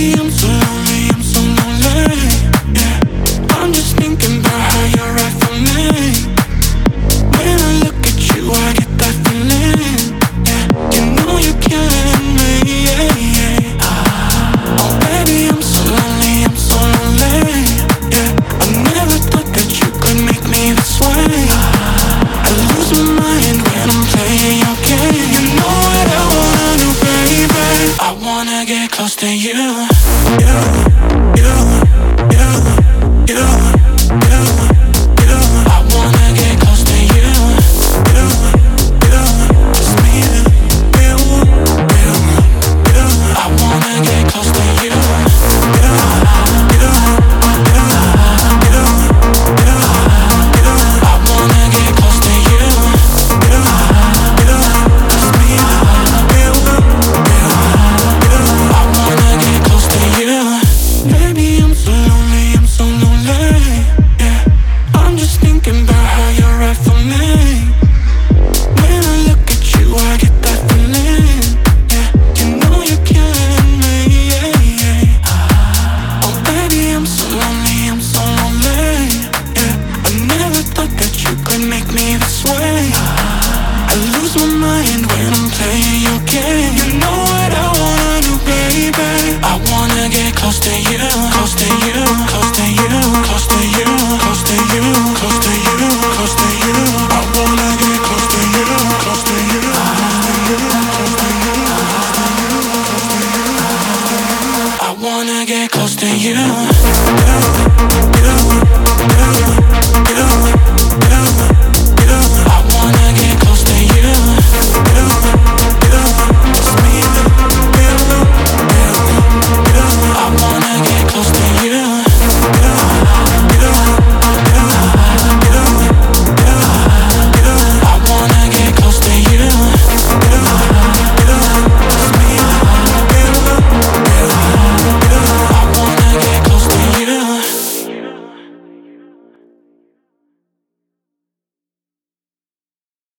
Baby, I'm so lonely, I'm so lonely. Yeah, I'm just thinking about how you're right for me. When I look at you, I get that feeling. Yeah, you know you're killing me. Yeah, yeah. Oh baby, I'm so lonely, I'm so lonely. Yeah, I never thought that you could make me this way. I lose my mind when I'm playing your game. You know what I wanna do, baby. I wanna get close to you. You, you, you, you, you, you. I wanna get close to you. You, you, just me, you, you, you. I wanna get close to you. You, you, you, you, you, you. I wanna get close to you. You, you, just me, you, you, you. I wanna get close to you. Baby, I'm so lonely, I'm so lonely. Yeah, I'm just thinking about how you're right for me. When I look at you, I get that feeling. Yeah, you know you're killing me. Yeah, yeah. Oh baby, I'm so lonely, I'm so lonely. Yeah, I never thought that you could make me this way. I lose my mind when I'm playing your game. You know what I wanna do, baby. I wanna get close to you, close to you, close to you, close to you, close to you, close to you, close to you. I wanna get close to you, close to you, close to you, close to you, close to you. I wanna get close to you. You, you, you.